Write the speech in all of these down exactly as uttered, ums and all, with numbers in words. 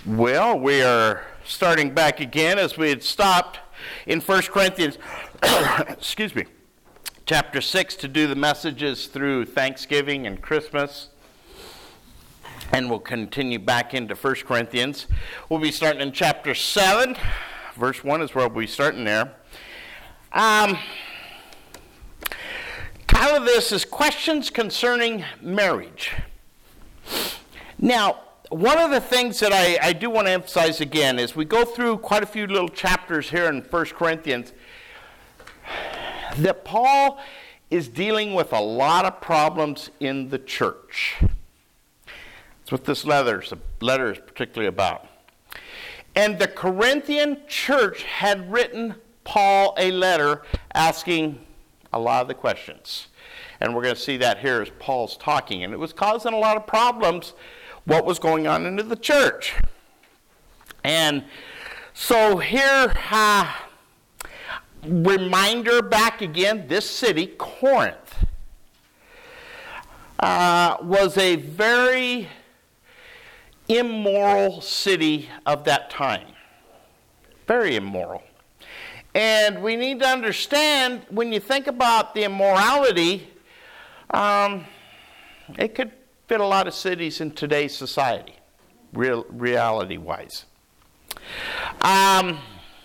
Well, we are starting back again as we had stopped in First Corinthians, excuse me, chapter six to do the messages through Thanksgiving and Christmas. And we'll continue back into First Corinthians. We'll be starting in chapter seven. Verse one is where we'll be starting there. Um, title of this is Questions Concerning Marriage. Now, one of the things that I, I do want to emphasize again is we go through quite a few little chapters here in First Corinthians that Paul is dealing with a lot of problems in the church. That's what this letter, letter is particularly about. And the Corinthian church had written Paul a letter asking a lot of the questions. And we're going to see that here as Paul's talking. And it was causing a lot of problems what was going on into the church. And so here, uh, reminder back again, this city, Corinth, uh, was a very immoral city of that time. Very immoral. And we need to understand, when you think about the immorality, um, it could fit a lot of cities in today's society, real, reality-wise. Um,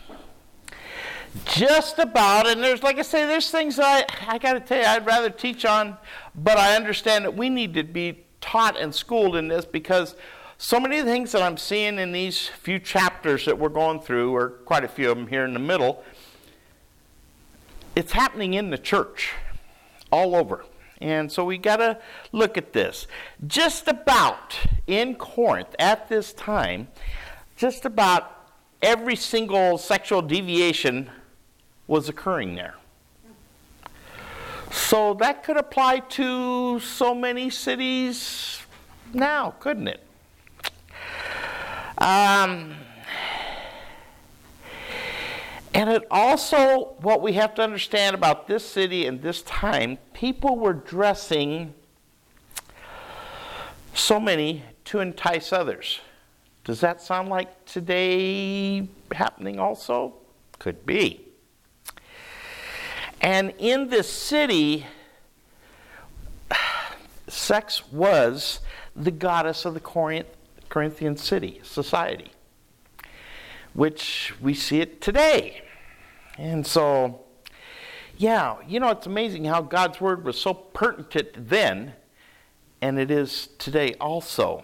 just about, and there's, like I say, there's things I, I got to tell you, I'd rather teach on, but I understand that we need to be taught and schooled in this because so many of the things that I'm seeing in these few chapters that we're going through, or quite a few of them here in the middle, it's happening in the church, all over. And so we got to look at this. Just about in Corinth at this time, just about every single sexual deviation was occurring there. So that could apply to so many cities now, couldn't it? Um, and it also, what we have to understand about this city and this time, people were dressing, so many, to entice others. Does that sound like today happening also? Could be. And in this city, sex was the goddess of the Corinth, Corinthian city, society, which we see it today. And so, yeah, you know, it's amazing how God's word was so pertinent then, and it is today also.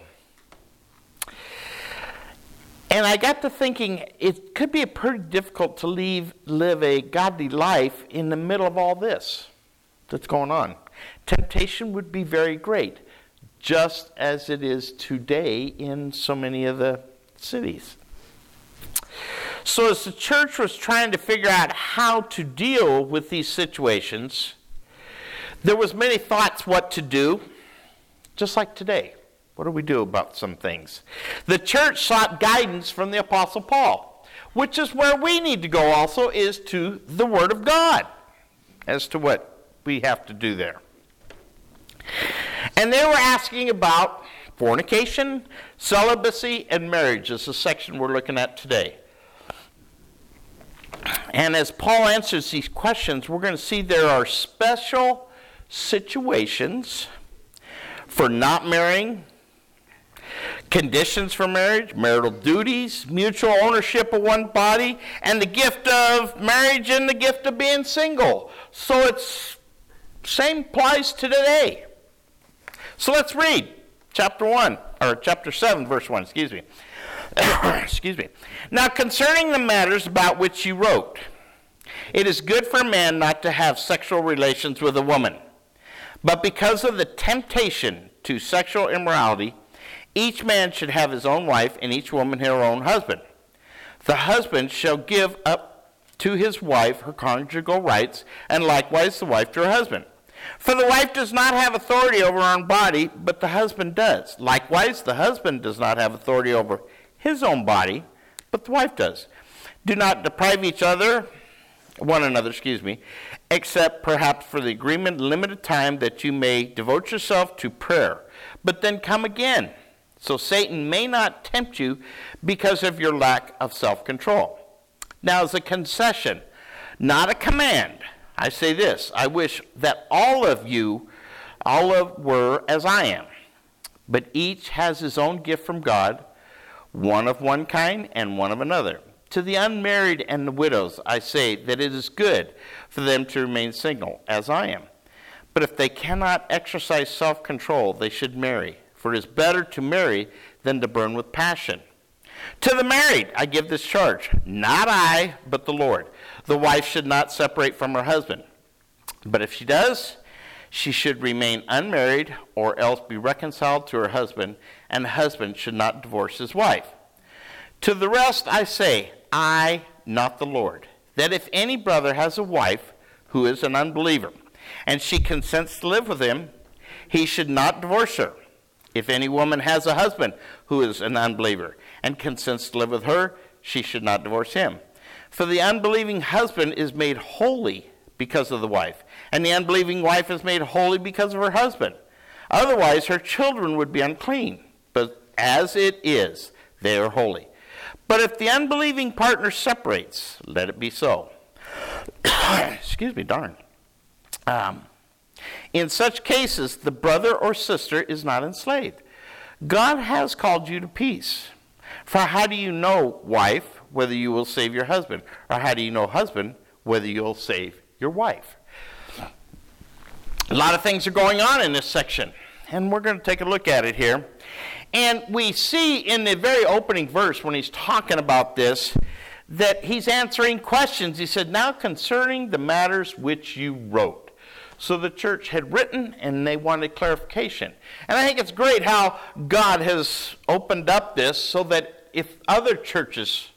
And I got to thinking, it could be pretty difficult to leave, live a godly life in the middle of all this that's going on. Temptation would be very great, just as it is today in so many of the cities. So as the church was trying to figure out how to deal with these situations, there was many thoughts what to do, just like today. What do we do about some things? The church sought guidance from the Apostle Paul, which is where we need to go also, is to the Word of God as to what we have to do there. And they were asking about fornication, celibacy, and marriage. This is the section we're looking at today. And as Paul answers these questions, we're going to see there are special situations for not marrying, conditions for marriage, marital duties, mutual ownership of one body, and the gift of marriage and the gift of being single. So it's same applies to today. So let's read chapter one, or chapter seven, verse one, excuse me. Excuse me. Now concerning the matters about which you wrote, it is good for a man not to have sexual relations with a woman. But because of the temptation to sexual immorality, each man should have his own wife, and each woman her own husband. The husband shall give up to his wife her conjugal rights, and likewise the wife to her husband. For the wife does not have authority over her own body, but the husband does. Likewise, the husband does not have authority over his own body, but the wife does. Do not deprive each other, one another, excuse me, except perhaps for the agreement limited time that you may devote yourself to prayer. But then come again, so Satan may not tempt you because of your lack of self-control. Now, as a concession, not a command, I say this: I wish that all of you, all of were as I am, but each has his own gift from God, one of one kind and one of another. To the unmarried and the widows, I say that it is good for them to remain single, as I am. But if they cannot exercise self-control, they should marry, for it is better to marry than to burn with passion. To the married, I give this charge, not I, but the Lord. The wife should not separate from her husband. But if she does, she should remain unmarried or else be reconciled to her husband, and the husband should not divorce his wife. To the rest I say, I, not the Lord, that if any brother has a wife who is an unbeliever, and she consents to live with him, he should not divorce her. If any woman has a husband who is an unbeliever, and consents to live with her, she should not divorce him. For the unbelieving husband is made holy because of the wife, and the unbelieving wife is made holy because of her husband. Otherwise her children would be unclean, but as it is, they are holy. But if the unbelieving partner separates, let it be so. Excuse me, darn. Um, in such cases, the brother or sister is not enslaved. God has called you to peace. For how do you know, wife, whether you will save your husband? Or how do you know, husband, whether you'll save your wife? A lot of things are going on in this section, and we're going to take a look at it here. And we see in the very opening verse, when he's talking about this, that he's answering questions. He said, now concerning the matters which you wrote. So the church had written, and they wanted clarification. And I think it's great how God has opened up this so that if other churches,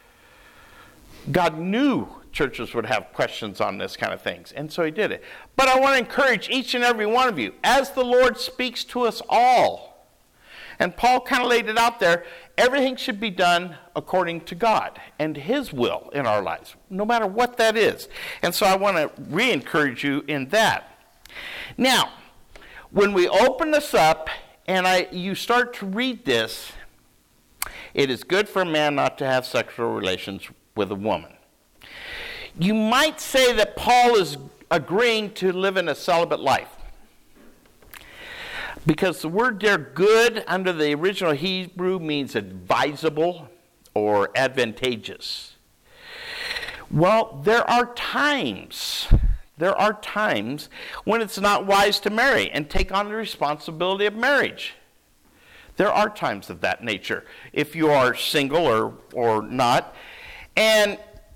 God knew churches would have questions on this kind of things, and so he did it. But I want to encourage each and every one of you, as the Lord speaks to us all, and Paul kind of laid it out there, everything should be done according to God and his will in our lives, no matter what that is. And so I want to re-encourage you in that. Now, when we open this up and I, you start to read this, it is good for a man not to have sexual relations with a woman. You might say that Paul is agreeing to live in a celibate life, because the word there, good, under the original Hebrew means advisable or advantageous. Well, there are times, there are times when it's not wise to marry and take on the responsibility of marriage. There are times of that nature, if you are single or, or not. And,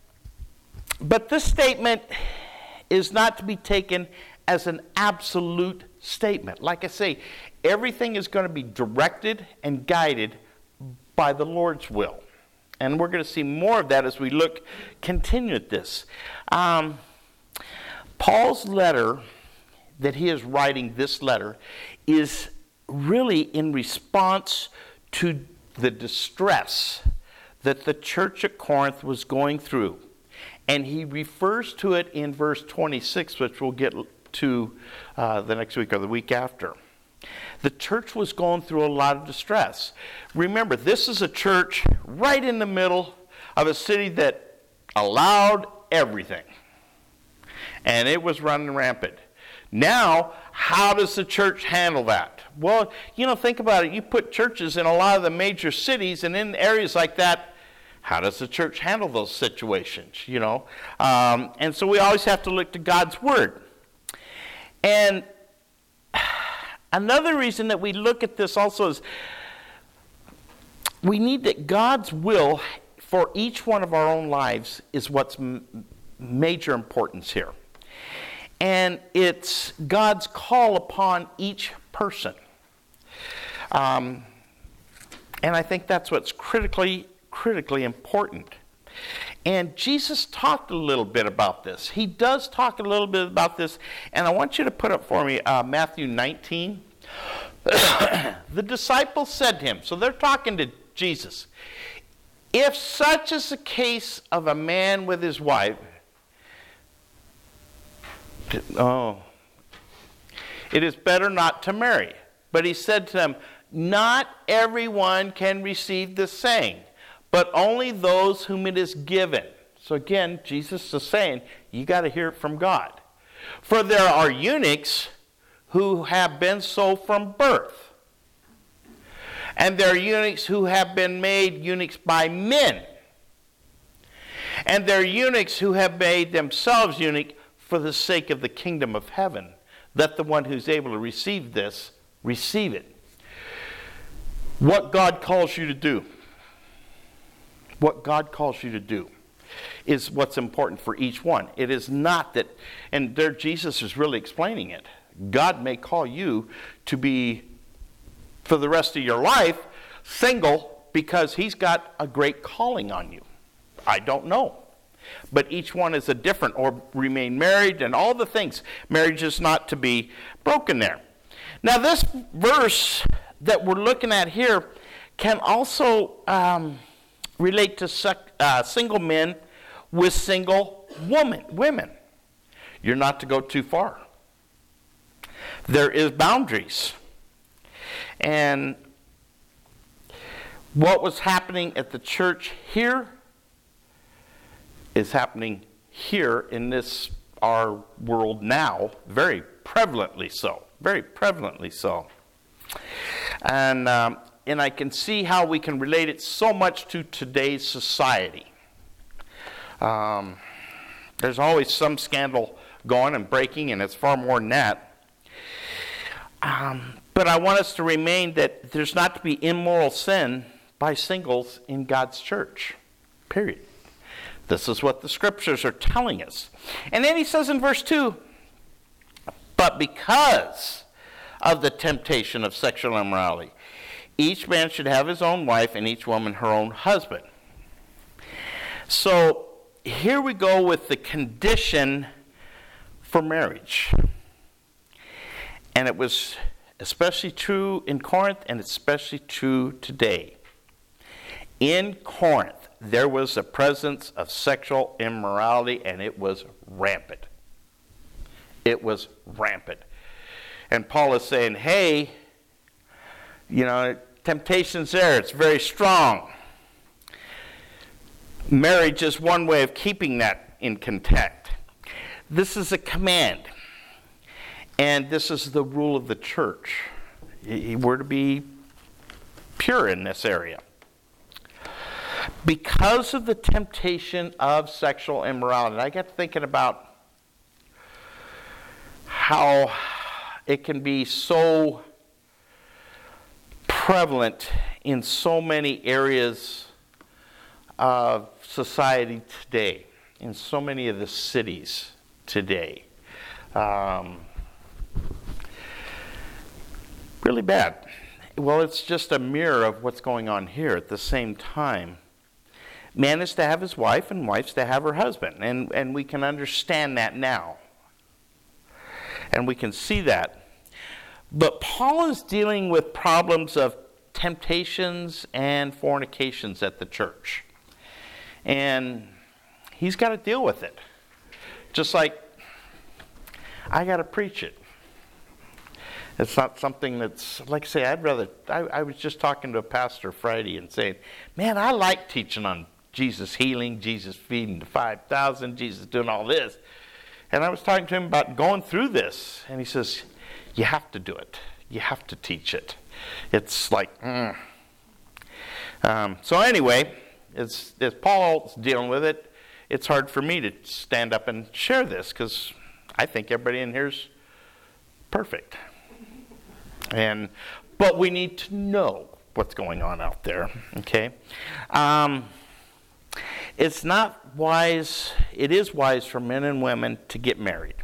but this statement is not to be taken as an absolute statement. Like I say, everything is going to be directed and guided by the Lord's will. And we're going to see more of that as we look, continue at this. Um, Paul's letter that he is writing, this letter, is really in response to the distress that the church at Corinth was going through. And he refers to it in verse twenty-six, which we'll get to uh, the next week or the week after. The church was going through a lot of distress. Remember, this is a church right in the middle of a city that allowed everything. And it was running rampant. Now, how does the church handle that? Well, you know, think about it. You put churches in a lot of the major cities, and in areas like that, how does the church handle those situations, you know? Um, and so we always have to look to God's word. And another reason that we look at this also is we need that God's will for each one of our own lives is what's m- major importance here. And it's God's call upon each person. Um, and I think that's what's critically, critically important. And Jesus talked a little bit about this. He does talk a little bit about this. And I want you to put up for me uh, Matthew nineteen. The disciples said to him, so they're talking to Jesus, if such is the case of a man with his wife, oh, it is better not to marry. But he said to them, not everyone can receive this saying, but only those whom it is given. So again, Jesus is saying, you got to hear it from God. For there are eunuchs who have been so from birth. And there are eunuchs who have been made eunuchs by men. And there are eunuchs who have made themselves eunuch for the sake of the kingdom of heaven. Let the one who's able to receive this, receive it. What God calls you to do, what God calls you to do is what's important for each one. It is not that, and there Jesus is really explaining it. God may call you to be, for the rest of your life, single because he's got a great calling on you. I don't know. But each one is a different, or remain married and all the things. Marriage is not to be broken there. Now this verse that we're looking at here can also um, relate to sec- uh, single men with single woman, women. You're not to go too far. There is boundaries. And what was happening at the church here is happening here in this, our world now, very prevalently so. Very prevalently so. And, um, and I can see how we can relate it so much to today's society. Um, there's always some scandal going and breaking, and it's far more than that. Um, but I want us to remain that there's not to be immoral sin by singles in God's church. Period. This is what the scriptures are telling us. And then he says in verse two, but because of the temptation of sexual immorality, each man should have his own wife and each woman her own husband. So here we go with the condition for marriage. And it was especially true in Corinth and especially true today. In Corinth, there was a presence of sexual immorality, and it was rampant. It was rampant. And Paul is saying, hey, you know, temptation's there. It's very strong. Marriage is one way of keeping that in contact. This is a command. And this is the rule of the church. We're to be pure in this area. Because of the temptation of sexual immorality, I got thinking about how it can be so prevalent in so many areas of society today, in so many of the cities today. Um, really bad. Well, it's just a mirror of what's going on here at the same time. Man is to have his wife and wife's to have her husband. And, and we can understand that now. And we can see that. But Paul is dealing with problems of temptations and fornications at the church. And he's got to deal with it. Just like I got to preach it. It's not something that's, like I say, I'd rather, I, I was just talking to a pastor Friday and saying, man, I like teaching on Jesus healing, Jesus feeding the five thousand, Jesus doing all this. And I was talking to him about going through this. And he says, you have to do it. You have to teach it. It's like, mm. um, so anyway, as, as Paul's dealing with it, it's hard for me to stand up and share this because I think everybody in here's perfect. And but we need to know what's going on out there, okay? Um, it's not wise, it is wise for men and women to get married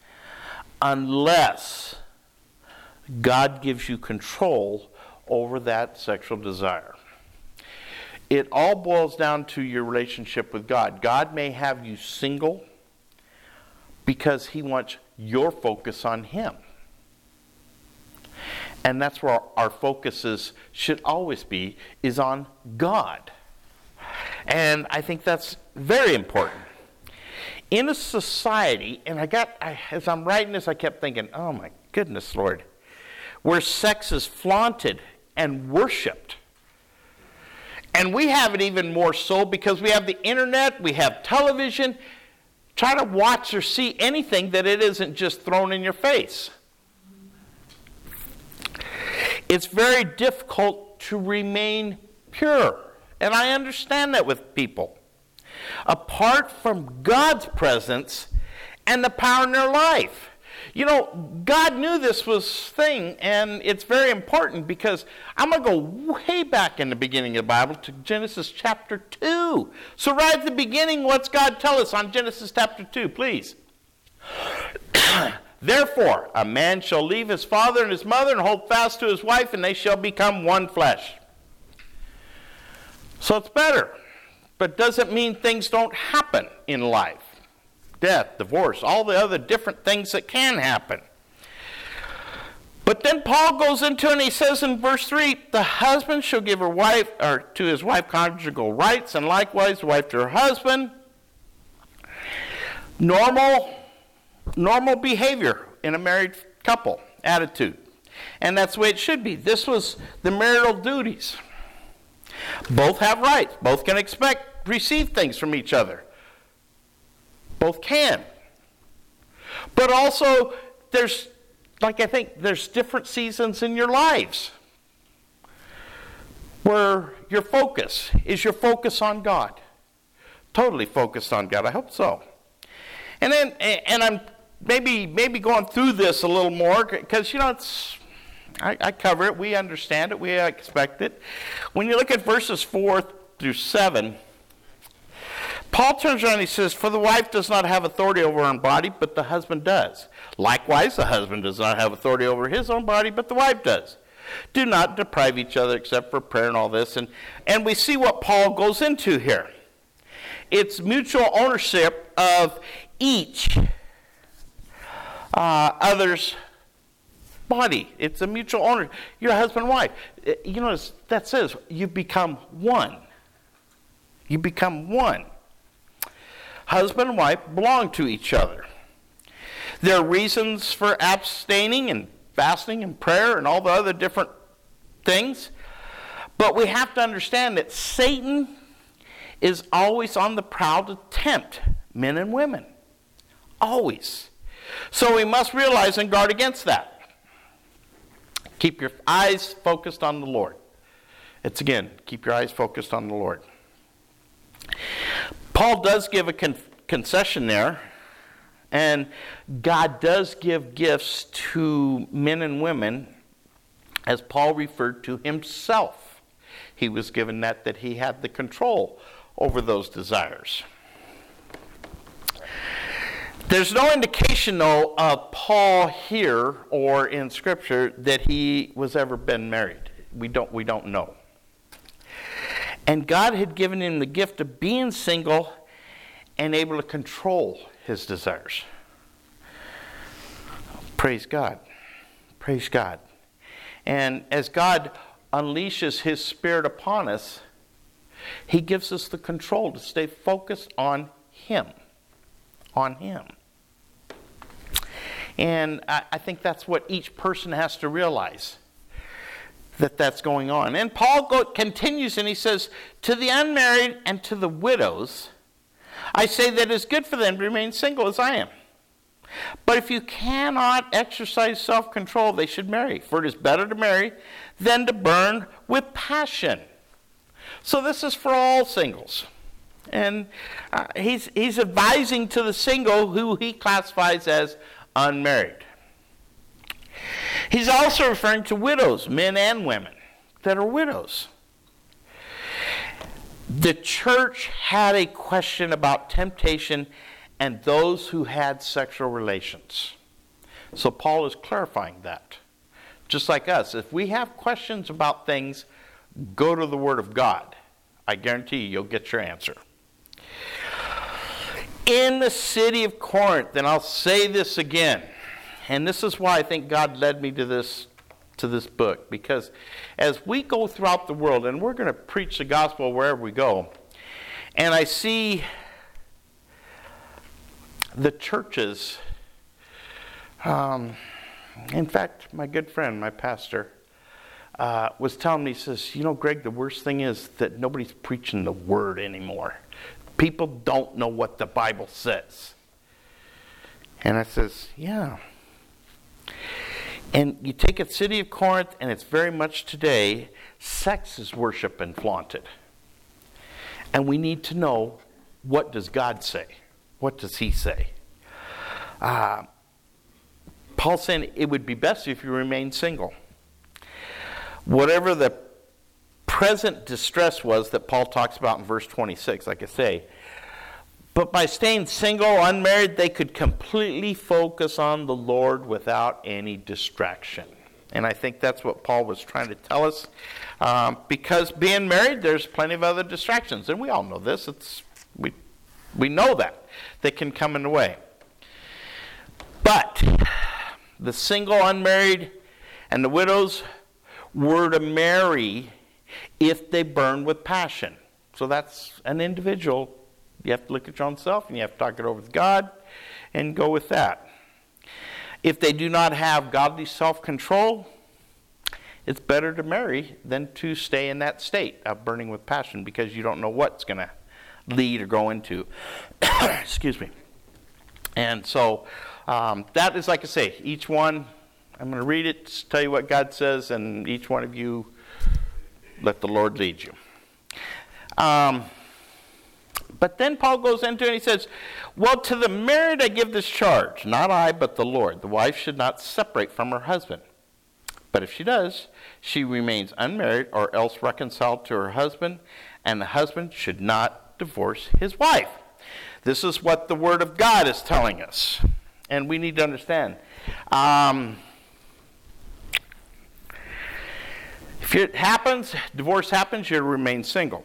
unless God gives you control over that sexual desire. It all boils down to your relationship with God. God may have you single because he wants your focus on him. And that's where our focus is, should always be, is on God. And I think that's very important. In a society, and I got, I, as I'm writing this, I kept thinking, oh my goodness, Lord, where sex is flaunted and worshiped. And we have it even more so because we have the internet, we have television. Try to watch or see anything that it isn't just thrown in your face. It's very difficult to remain pure. And I understand that with people. Apart from God's presence and the power in their life. You know, God knew this was thing, and it's very important because I'm going to go way back in the beginning of the Bible to Genesis chapter two. So right at the beginning, what's God tell us on Genesis chapter two, please? Therefore, a man shall leave his father and his mother and hold fast to his wife, and they shall become one flesh. So it's better, but doesn't mean things don't happen in life. Death, divorce, all the other different things that can happen. But then Paul goes into it and he says in verse three, the husband shall give her wife or to his wife conjugal rights, and likewise the wife to her husband. Normal, normal behavior in a married couple, attitude. And that's the way it should be. This was the marital duties. Both have rights. Both can expect, receive things from each other. Both can. But also, there's, like I think, there's different seasons in your lives where your focus is your focus on God. Totally focused on God. I hope so. And then, and I'm maybe maybe going through this a little more because, you know, it's, I, I cover it. We understand it. We expect it. When you look at verses four through seven, Paul turns around and he says, for the wife does not have authority over her own body, but the husband does. Likewise, the husband does not have authority over his own body, but the wife does. Do not deprive each other except for prayer and all this. And, and we see what Paul goes into here. It's mutual ownership of each uh, other's body. It's a mutual owner. You're a husband and wife. You know, that says you become one. You become one. Husband and wife belong to each other. There are reasons for abstaining and fasting and prayer and all the other different things. But we have to understand that Satan is always on the prowl to tempt men and women. Always. So we must realize and guard against that. Keep your eyes focused on the Lord. It's again, keep your eyes focused on the Lord. Paul does give a con- concession there, and God does give gifts to men and women, as Paul referred to himself. He was given that, that he had the control over those desires. There's no indication, though, of Paul here or in Scripture that he was ever been married. We don't, we don't know. And God had given him the gift of being single and able to control his desires. Praise God. Praise God. And as God unleashes his Spirit upon us, he gives us the control to stay focused on him. On him. And I, I think that's what each person has to realize. That that's going on. And Paul go, continues and he says, to the unmarried and to the widows, I say that it is good for them to remain single as I am. But if you cannot exercise self-control, they should marry. For it is better to marry than to burn with passion. So this is for all singles. And uh, he's, he's advising to the single who he classifies as unmarried. He's also referring to widows, men and women, that are widows. The church had a question about temptation and those who had sexual relations. So Paul is clarifying that. Just like us, if we have questions about things, go to the Word of God. I guarantee you, you'll get your answer. In the city of Corinth, and I'll say this again, and this is why I think God led me to this, to this book, because as we go throughout the world, and we're going to preach the gospel wherever we go, and I see the churches, um, in fact, my good friend, my pastor, uh, was telling me, he says, you know, Greg, the worst thing is that nobody's preaching the word anymore. People don't know what the Bible says. And I says, yeah. And you take a city of Corinth, and it's very much today, sex is worship and flaunted. And we need to know, what does God say? What does he say? Uh, Paul's saying it would be best if you remain single. Whatever the present distress was that Paul talks about in verse twenty-six, like I say, but by staying single, unmarried, they could completely focus on the Lord without any distraction. And I think that's what Paul was trying to tell us. Um, because being married, there's plenty of other distractions. And we all know this. It's we we know that. They can come in the way. But the single, unmarried, and the widows were to marry if they burn with passion. So that's an individual. You have to look at your own self, and you have to talk it over with God and go with that. If they do not have godly self-control, it's better to marry than to stay in that state of burning with passion, because you don't know what's going to lead or go into. Excuse me. And so um, that is, like I say, each one, I'm going to read it, tell you what God says, and each one of you let the Lord lead you. Um, but then Paul goes into it and he says, well, to the married I give this charge, not I, but the Lord. The wife should not separate from her husband. But if she does, she remains unmarried or else reconciled to her husband, and the husband should not divorce his wife. This is what the Word of God is telling us. And we need to understand. Um, if it happens, divorce happens, you remain single.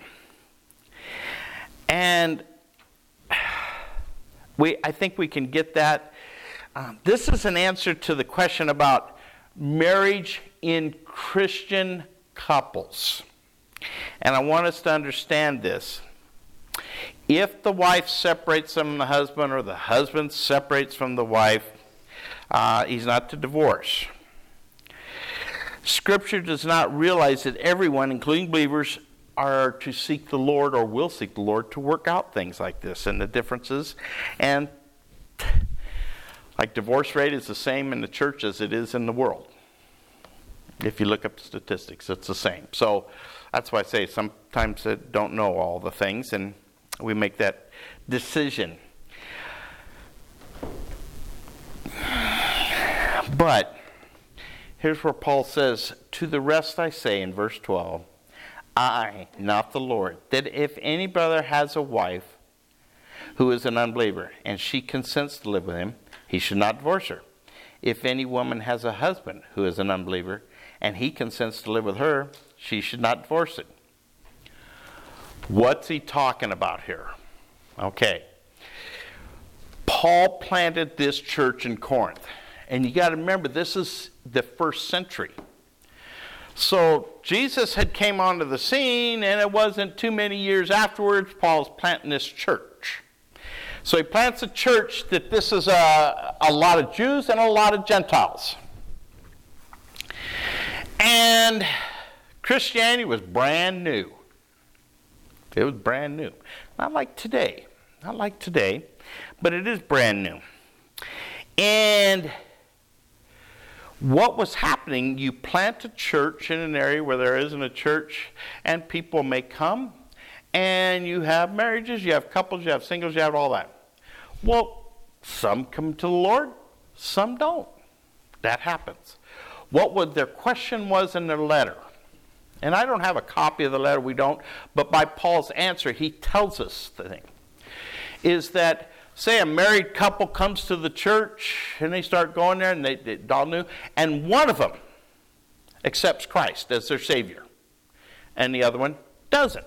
And we, I think we can get that. Um, this is an answer to the question about marriage in Christian couples. And I want us to understand this. If the wife separates from the husband, or the husband separates from the wife, uh, he's not to divorce. Scripture does not realize that everyone, including believers, are to seek the Lord, or will seek the Lord, to work out things like this and the differences. And like divorce rate is the same in the church as it is in the world. If you look up statistics, it's the same. So that's why I say sometimes I don't know all the things, and we make that decision. But here's where Paul says, to the rest I say in verse twelve, I, not the Lord, that if any brother has a wife who is an unbeliever, and she consents to live with him, he should not divorce her. If any woman has a husband who is an unbeliever, and he consents to live with her, she should not divorce it. What's he talking about here? Okay. Paul planted this church in Corinth. And you got to remember, this is the first century. So Jesus had came onto the scene, and it wasn't too many years afterwards, Paul's planting this church. So he plants a church that this is a, a lot of Jews and a lot of Gentiles. And Christianity was brand new. It was brand new. Not like today. Not like today, but it is brand new. And what was happening, you plant a church in an area where there isn't a church, and people may come, and you have marriages, you have couples, you have singles, you have all that. Well, some come to the Lord, some don't. That happens. What would their question was in their letter, and I don't have a copy of the letter, we don't, but by Paul's answer, he tells us the thing, is that say a married couple comes to the church, and they start going there, and they, they all new, and one of them accepts Christ as their Savior, and the other one doesn't.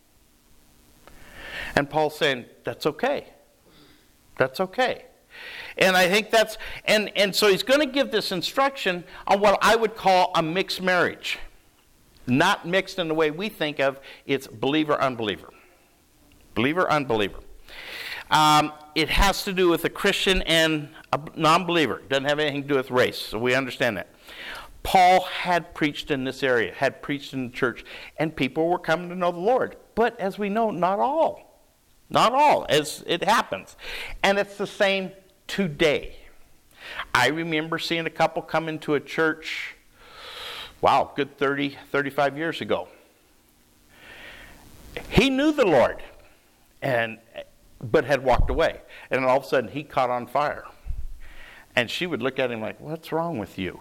And Paul's saying, that's okay. That's okay. And I think that's, and, and so he's going to give this instruction on what I would call a mixed marriage. Not mixed in the way we think of, it's believer-unbeliever. Believer-unbeliever. Um, it has to do with a Christian and a non-believer. It doesn't have anything to do with race, so we understand that. Paul had preached in this area, had preached in the church, and people were coming to know the Lord. But as we know, not all. Not all, as it happens. And it's the same today. I remember seeing a couple come into a church, wow, good thirty, thirty-five years ago. He knew the Lord, and but had walked away. And all of a sudden, he caught on fire. And she would look at him like, what's wrong with you?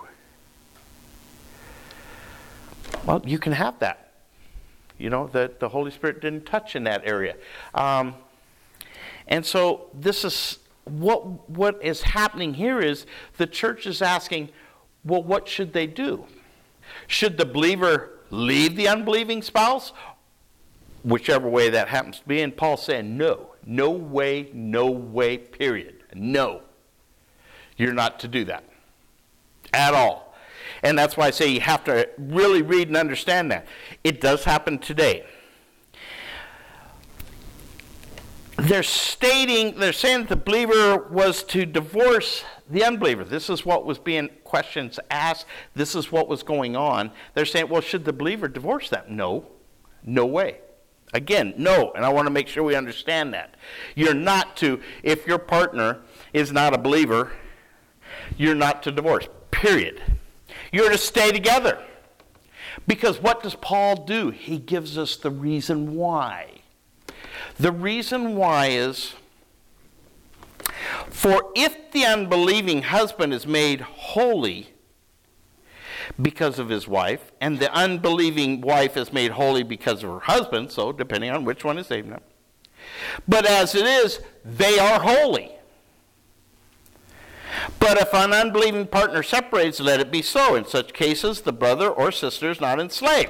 Well, you can have that. You know, that the Holy Spirit didn't touch in that area. Um, and so this is, what what is happening here is the church is asking, well, what should they do? Should the believer leave the unbelieving spouse? Whichever way that happens to be. And Paul's saying, no. No way, no way, period. No. You're not to do that. At all. And that's why I say you have to really read and understand that. It does happen today. They're stating, they're saying that the believer was to divorce the unbeliever. This is what was being questions asked. This is what was going on. They're saying, well, should the believer divorce them? No. No way. Again, no. And I want to make sure we understand that. You're not to, if your partner is not a believer, you're not to divorce. Period. You're to stay together. Because what does Paul do? He gives us the reason why. The reason why is, for if the unbelieving husband is made holy because of his wife, and the unbelieving wife is made holy because of her husband, so depending on which one is saved now. But as it is, they are holy. But if an unbelieving partner separates, let it be so. In such cases, the brother or sister is not enslaved.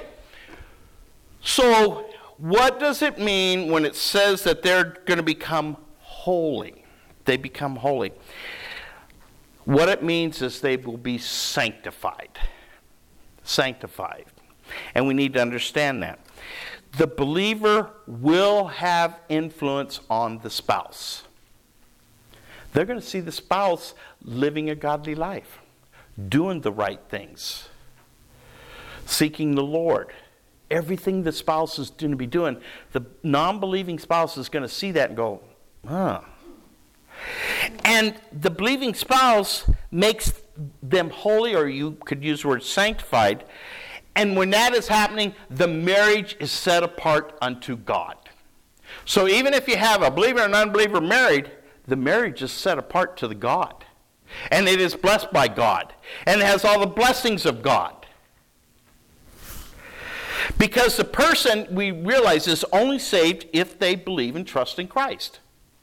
So, what does it mean when it says that they're going to become holy? They become holy. What it means is they will be sanctified. Sanctified. And we need to understand that. The believer will have influence on the spouse. They're going to see the spouse living a godly life, doing the right things, seeking the Lord. Everything the spouse is going to be doing, the non-believing spouse is going to see that and go, huh. And the believing spouse makes them holy, or you could use the word sanctified. And when that is happening, the marriage is set apart unto God. So even if you have a believer and an unbeliever married, the marriage is set apart to the God. And it is blessed by God. And it has all the blessings of God. Because the person, we realize, is only saved if they believe and trust in Christ.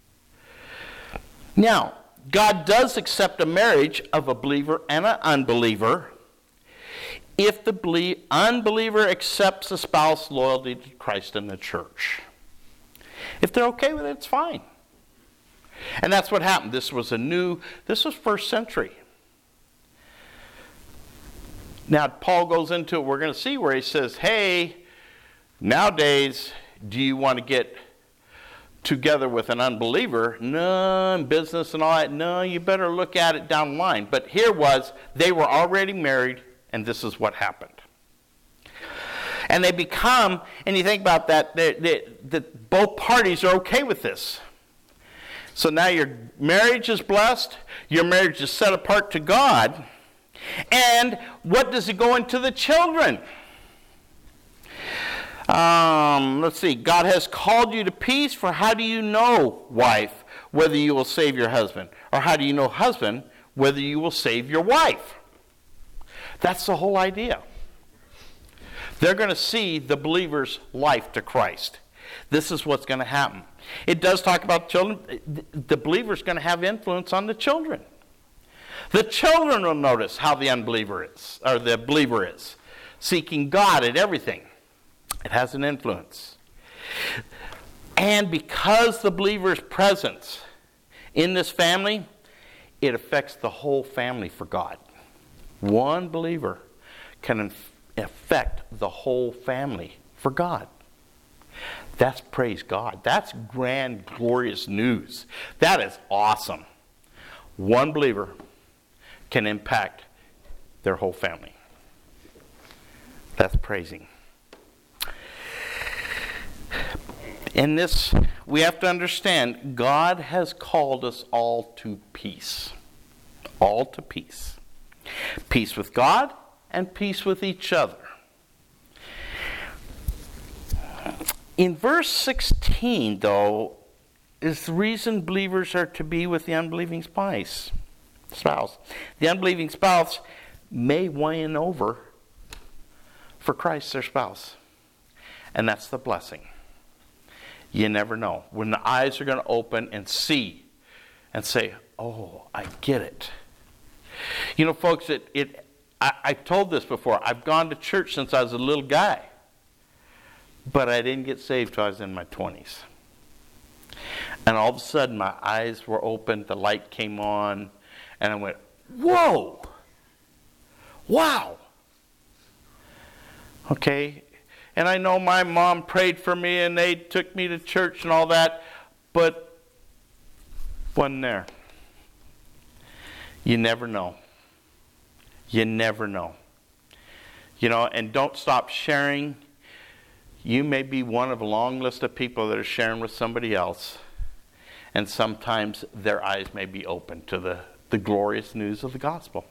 Now, God does accept a marriage of a believer and an unbeliever if the unbeliever accepts the spouse loyalty to Christ and the church. If they're okay with it, it's fine. And that's what happened. This was a new, this was first century. Now, Paul goes into it, we're going to see where he says, hey, nowadays, do you want to get together with an unbeliever? No, in business and all that. No, you better look at it down the line. But here was, they were already married, and this is what happened. And they become, and you think about that, that both parties are okay with this. So now your marriage is blessed, your marriage is set apart to God, and what does it go into the children? Um, let's see. God has called you to peace, for how do you know, wife, whether you will save your husband? Or how do you know, husband, whether you will save your wife? That's the whole idea. They're going to see the believer's life to Christ. This is what's going to happen. It does talk about children. The believer's going to have influence on the children. The children will notice how the unbeliever is, or the believer is, seeking God at everything. It has an influence. And because the believer's presence in this family, it affects the whole family for God. One believer can affect the whole family for God. That's, praise God. That's grand, glorious news. That is awesome. One believer can impact their whole family. That's praising. In this, we have to understand, God has called us all to peace. All to peace. Peace with God and peace with each other. In verse sixteen, though, is the reason believers are to be with the unbelieving spouse. spouse. The unbelieving spouse may win over for Christ, their spouse. And that's the blessing. You never know. When the eyes are going to open and see and say, oh, I get it. You know, folks, it, it I, I've told this before. I've gone to church since I was a little guy. But I didn't get saved till I was in my twenties. And all of a sudden, my eyes were open, the light came on, and I went, whoa! Wow! Okay? And I know my mom prayed for me, and they took me to church and all that, but wasn't there. You never know. You never know. You know, and don't stop sharing. You may be one of a long list of people that are sharing with somebody else. And sometimes their eyes may be open to the, the glorious news of the gospel.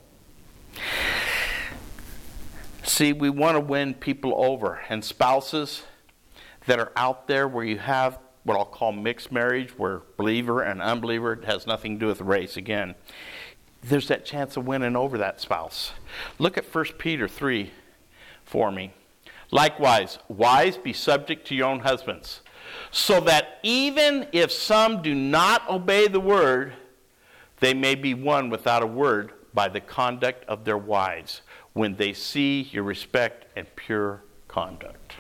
See, we want to win people over. And spouses that are out there where you have what I'll call mixed marriage, where believer and unbeliever, it has nothing to do with race again. There's that chance of winning over that spouse. Look at First Peter three for me. Likewise, wives, be subject to your own husbands, so that even if some do not obey the word, they may be won without a word by the conduct of their wives, when they see your respect and pure conduct.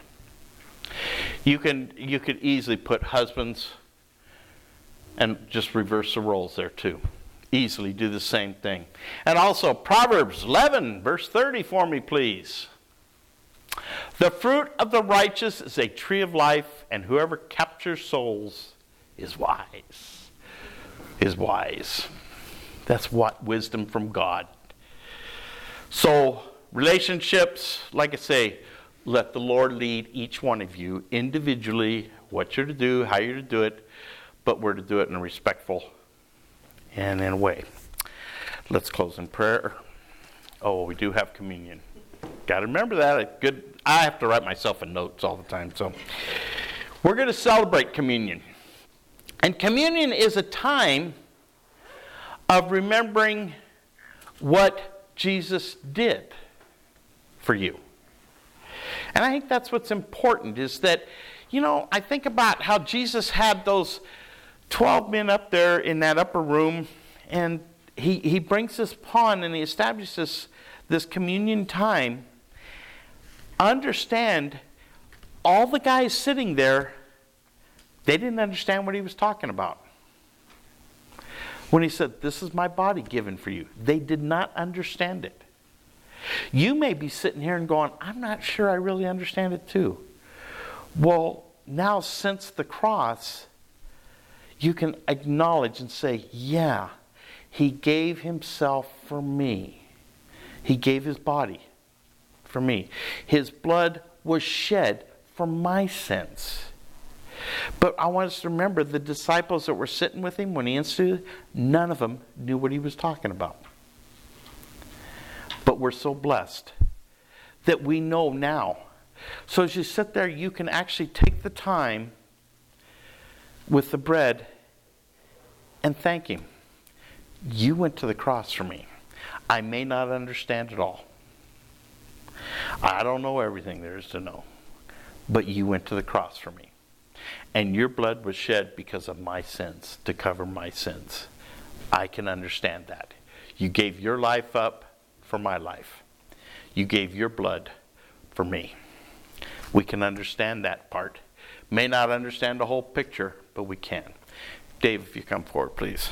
You can you could easily put husbands and just reverse the roles there too. Easily do the same thing. And also Proverbs eleven, verse thirty for me, please. The fruit of the righteous is a tree of life, and whoever captures souls is wise. Is wise. That's what wisdom from God. So, relationships, like I say, let the Lord lead each one of you individually, what you're to do, how you're to do it, but we're to do it in a respectful and in a way. Let's close in prayer. Oh, we do have communion. Got to remember that. Good. I have to write myself in notes all the time. So we're going to celebrate communion. And communion is a time of remembering what Jesus did for you. And I think that's what's important, is that, you know, I think about how Jesus had those twelve men up there in that upper room, and he, he brings this upon and he establishes this communion time. Understand, all the guys sitting there, they didn't understand what he was talking about. When he said, this is my body given for you, they did not understand it. You may be sitting here and going, I'm not sure I really understand it too. Well, now since the cross, you can acknowledge and say, yeah, he gave himself for me. He gave his body for me. His blood was shed for my sins. But I want us to remember, the disciples that were sitting with him when he instituted, none of them knew what he was talking about. But we're so blessed that we know now. So as you sit there, you can actually take the time with the bread and thank him. You went to the cross for me. I may not understand it all. I don't know everything there is to know. But you went to the cross for me. And your blood was shed because of my sins, to cover my sins. I can understand that. You gave your life up for my life. You gave your blood for me. We can understand that part. May not understand the whole picture, but we can. Dave, if you come forward, please.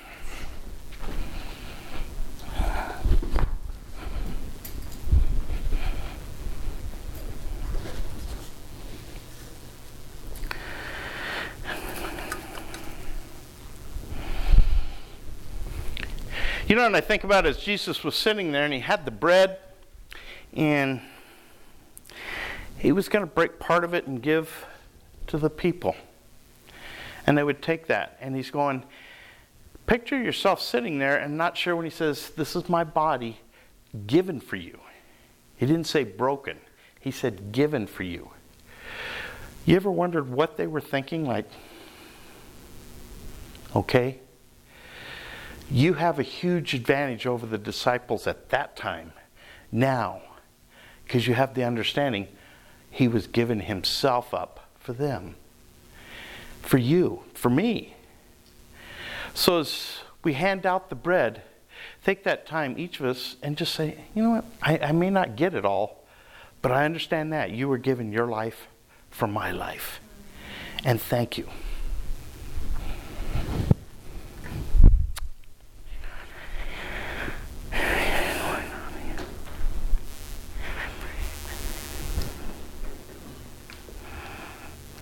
You know, and I think about it, as Jesus was sitting there and he had the bread, and He was going to break part of it and give to the people. And they would take that. And he's going, picture yourself sitting there and not sure when he says, this is my body given for you. He didn't say broken. He said given for you. You ever wondered what they were thinking? Like, okay, you have a huge advantage over the disciples at that time. Now, because you have the understanding, he was giving himself up for them. For you, for me. So as we hand out the bread, take that time, each of us, and just say, you know what, I, I may not get it all, but I understand that. You were given your life for my life. And thank you.